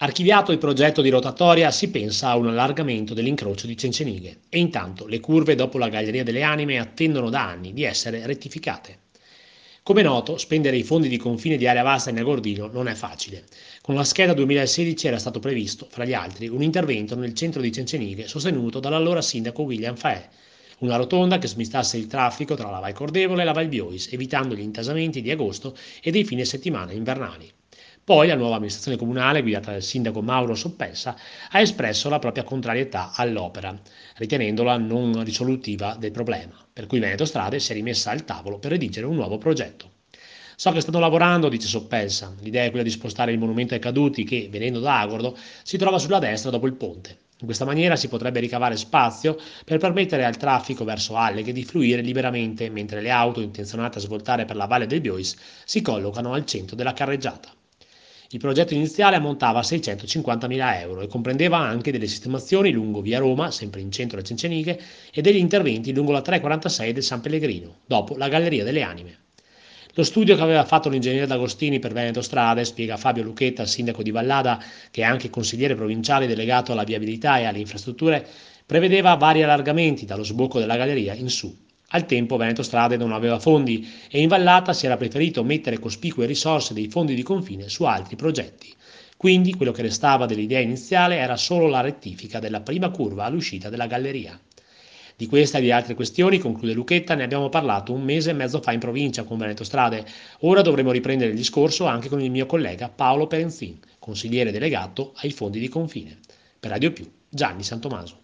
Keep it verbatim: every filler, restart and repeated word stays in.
Archiviato il progetto di rotatoria, si pensa a un allargamento dell'incrocio di Cencenighe e intanto le curve dopo la Galleria delle Anime attendono da anni di essere rettificate. Come è noto, spendere i fondi di confine di Area Vasta in Agordino non è facile. Con la scheda duemilasedici era stato previsto, fra gli altri, un intervento nel centro di Cencenighe sostenuto dall'allora sindaco William Faè, una rotonda che smistasse il traffico tra la Val Cordevole e la Val Biois, evitando gli intasamenti di agosto e dei fine settimana invernali. Poi la nuova amministrazione comunale, guidata dal sindaco Mauro Soppelsa, ha espresso la propria contrarietà all'opera, ritenendola non risolutiva del problema, per cui Veneto Strade si è rimessa al tavolo per redigere un nuovo progetto. So che stanno lavorando, dice Soppelsa. L'idea è quella di spostare il monumento ai caduti che, venendo da Agordo, si trova sulla destra dopo il ponte. In questa maniera si potrebbe ricavare spazio per permettere al traffico verso Alleghe di fluire liberamente, mentre le auto intenzionate a svoltare per la Valle del Biois si collocano al centro della carreggiata. Il progetto iniziale ammontava a seicentocinquantamila euro e comprendeva anche delle sistemazioni lungo via Roma, sempre in centro a Cencenighe, e degli interventi lungo la trecentoquarantasei del San Pellegrino, dopo la Galleria delle Anime. Lo studio che aveva fatto l'ingegnere D'Agostini per Veneto Strade, spiega Fabio Lucchetta, sindaco di Vallada, che è anche consigliere provinciale delegato alla viabilità e alle infrastrutture, prevedeva vari allargamenti dallo sbocco della galleria in su. Al tempo Veneto Strade non aveva fondi e in Vallata si era preferito mettere cospicue risorse dei fondi di confine su altri progetti. Quindi quello che restava dell'idea iniziale era solo la rettifica della prima curva all'uscita della galleria. Di questa e di altre questioni, conclude Lucchetta, ne abbiamo parlato un mese e mezzo fa in provincia con Veneto Strade. Ora dovremo riprendere il discorso anche con il mio collega Paolo Perenzin, consigliere delegato ai fondi di confine. Per Radio Più, Gianni Santomaso.